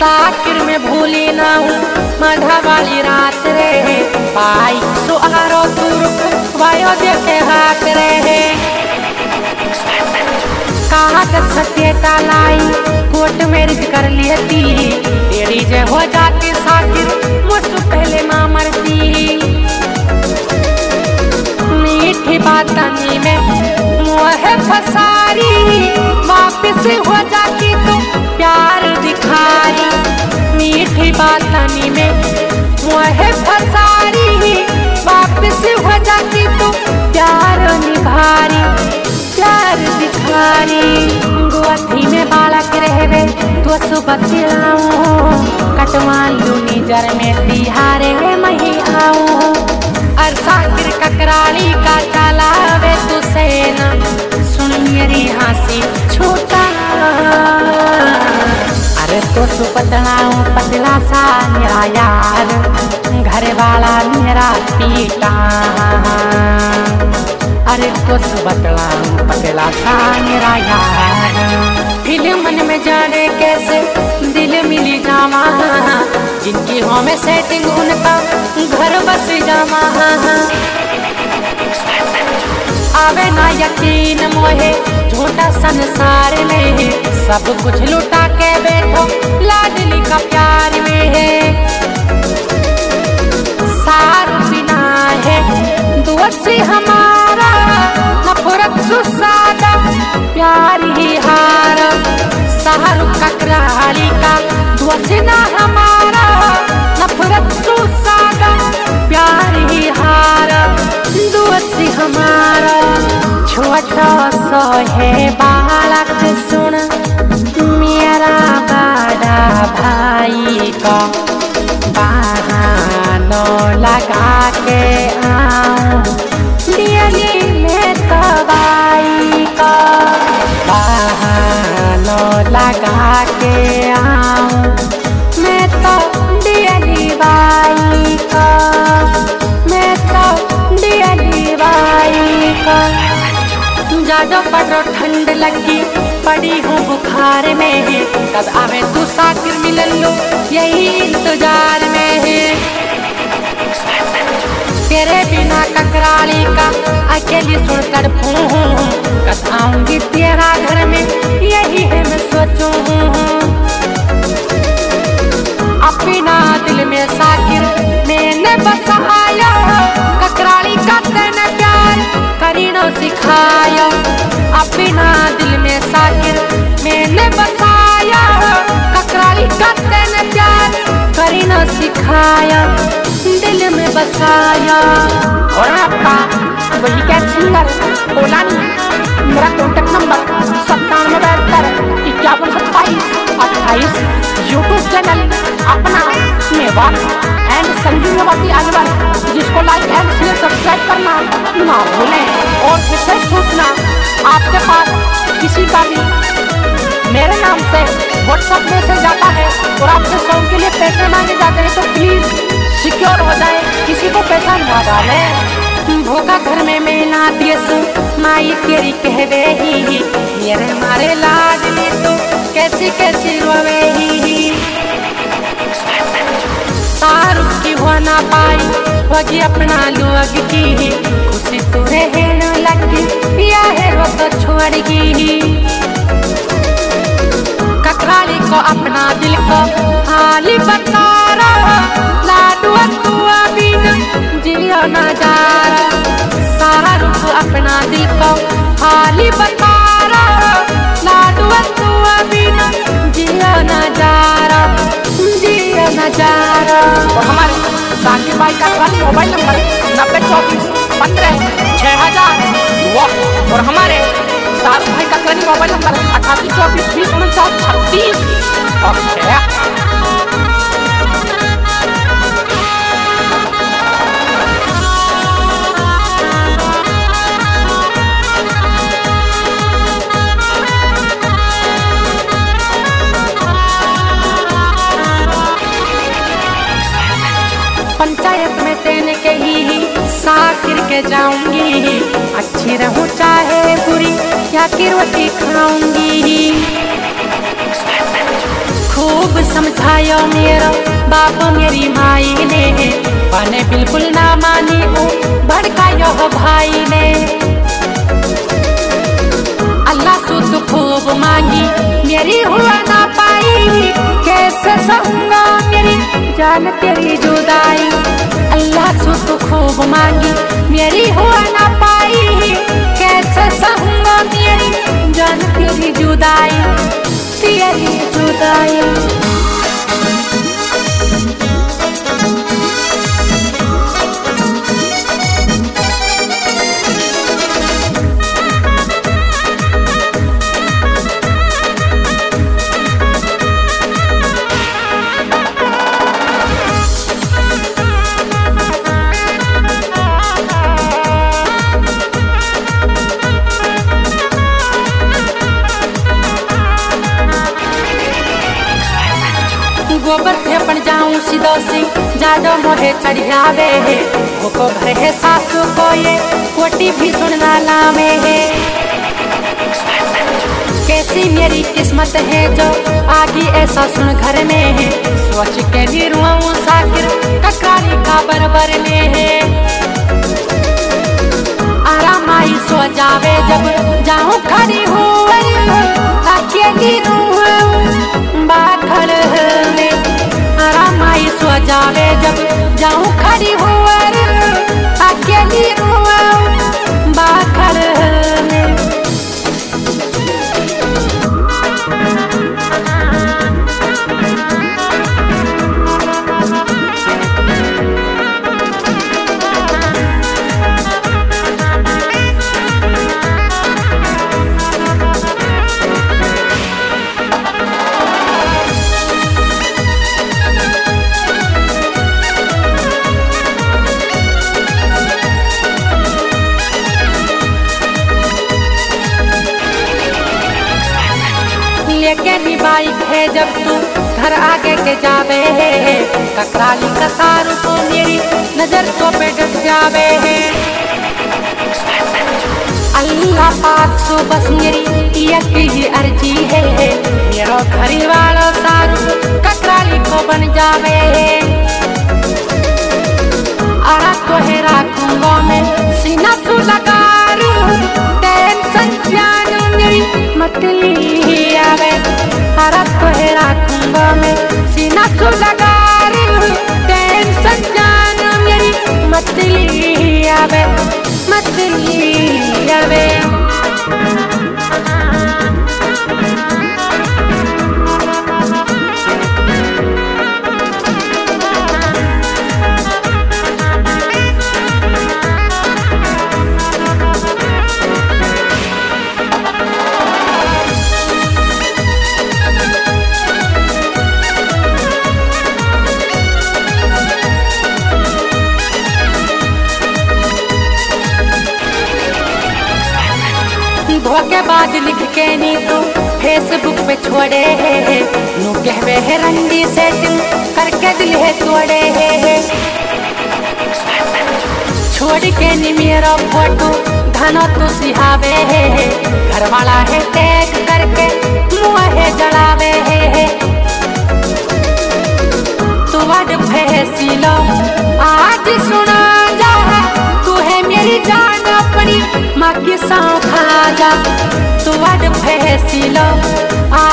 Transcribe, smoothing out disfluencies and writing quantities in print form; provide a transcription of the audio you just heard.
साकिर में भूली ना हूँ मधा वाली रात रे, पाई सुहारो तुरुक वायो देखे हाथ रे। कागज सत्यता लाई कोर्ट मैरिज कर लेती, तेरी जय हो जाती साकिर मुझसे पहले माँ मरती। मीठी बातनी में मोह फसारी, वापिस हो जाती तो प्यार दिखारी। मीठी बातनी में मोह फसारी, वापिस हो जाती तो प्यार निभारी, प्यार दिखारी। गुआथी में बालक रहवे तो सुबह चिल्लाऊं, कटवा लू निजर में तिहारे मही आऊं। और साकिर ककराली का चलावे तू सेना, सुन मेरी हंसी छूटा। अरे तो सुपतलाऊं पतला सा मेरा यार, घर वाला मेरा पीटा। अरे तो सुपतलाऊं पतला सा मेरा यार, फिल्म में जाने कैसे दिल मिली जावा, जिनकी हो में सेटिंग उनका घर बस जावा। आवे ना यकीन मोहे झूठा संसार में, सब कुछ लुटा के बैठो लाडली का प्यार में है। सार बिना है दोस्त हमारा, नफरत सुसादा प्यार ही हारा। शाहरुख ककराली का दोस्त ना हमारा, नफरत सुसादा प्यार ही हारा। दोस्त हमारा छोटा सा है बालक, सुन मेरा बड़ा भाई का बहाना लगा के आऊं, दिल्ली में दवाई का बहाना लगा के आऊं। मैं तो दिल्ली बाई का, मैं तो दिल्ली बाई का। ज्यादा पड़ो ठंड लगी पड़ी हूँ बुखार में, कब आवे तू साकिर मिलन लो यही इंतजार में है। तेरे बिना ककराली का अकेली सुनकर फूं, कब आऊंगी तेरा घर में यही है मैं सोचूं। अपना दिल में साकिर मैंने बसाया, ककराली का तेने प्यार करीनो सिखाया। अपना दिल में साकिर मैंने बसाया, ककराली का तेने प्यार करीनो सिखाया, दिल में बसाया। और आपका वही कैब सिंगर कोलानी, मेरा कॉन्टेक्ट नंबर 9772512728। यूट्यूब चैनल अपना मेवात एंड संजू मेवाती अनवर, जिसको लाइक एंड शेयर सब्सक्राइब करना ना भूलें। और विशेष सूचना, आपके पास किसी का भी मेरे नाम से व्हाट्सएप मैसेज आता है और आपसे सॉन्ग के लिए पैसे मांगे जाते हैं, तो प्लीज सिक्योर हो जाए, किसी को पैसा ना डाले। भूखा घर में मैं ना दियसू, माई तेरी कहवे ही, मेरे मारे लाडली तो कैसी कैसी रोवे ही। शाहरुख की हो ना पाई होगी अपना लोग की, खुशी तुझे हेन लगी या है वो तो छोड़गी। ककराली को अपना दिल को हाली बता रहा, लाडू तू बिन जियो ना जा रहा। शाहरुख अपना दिल को हाली बता रहा, लाडू तू बिन जियो ना जा रहा, जियो ना जा रहा। और हमारे साकिर भाई का मोबाइल नंबर 9024156000। और हमारे शाहरुख भाई का मोबाइल नंबर 8824204936। पंचायत में तेने के ही साकिर के जाऊंगी, अच्छी रहूं चाहे बुरी या की रोटी खाऊंगी। खूब समझायो मेरो बाप मेरी माई ने, मैंने बिल्कुल ना मानी हूँ, भड़कायो भाई ने। अल्लाह सुध खूब मांगी मेरी हुआ ना पाई, कैसे सहूंगा मेरी जान तेरी जुदाई। अल्लाह सुध खूब मांगी मेरी हुआ ना पाई, कैसे सहूंगा मेरी जान तेरी जुदाई, तेरी जुदाई। गोबर थे पड़ जाऊं सीधो सी जादो मोहे चढ़ियावे है, भूको भरे है सासू को ये कोटी भी सुनना लावे है। कैसी मेरी किस्मत है जो आगी ऐसा सुन घर में है, सोच के भी रुआऊं साकिर ककराली का बरबर में है। आराम आई सो जावे जब जाऊं खड़ी हूँ, अकेली बाखड़ में। आराम आई सो जावे जब जाऊं खड़ी हूँ, अकेली बाखड़ में। लेके भी बाइक है जब तू घर आगे के जावे है, ककराली का सारू तो मेरी नजर तो पे डट जावे है। अल्लाह पाक सो बस मेरी एक ही अर्जी है, मेरा घरी वाला सारू ककराली को बन जावे है। आरा तो है राखूंगा मैं सीना तू लगा रू, टेंशन जान मेरी मतली आवे। आरा तो है राखूंगा मैं सीना तू लगा रू, टेंशन जान मेरी मतली आवे, मतली आवे। धोखेबाज लिख के नी तू फेसबुक पे छोड़े है, नू कहवे है रंडी सेटिंग करके दिल है तोड़े है। छोड़ के नी मेरा फोटो धनो तू सिहावे है, घर वाला है टैग करके मुँह है जलावे है। तू वड फैसिलो आज सुना जा, तू है मेरी जान अपनी माँ की सौं खा जा। तू वड फैसिलो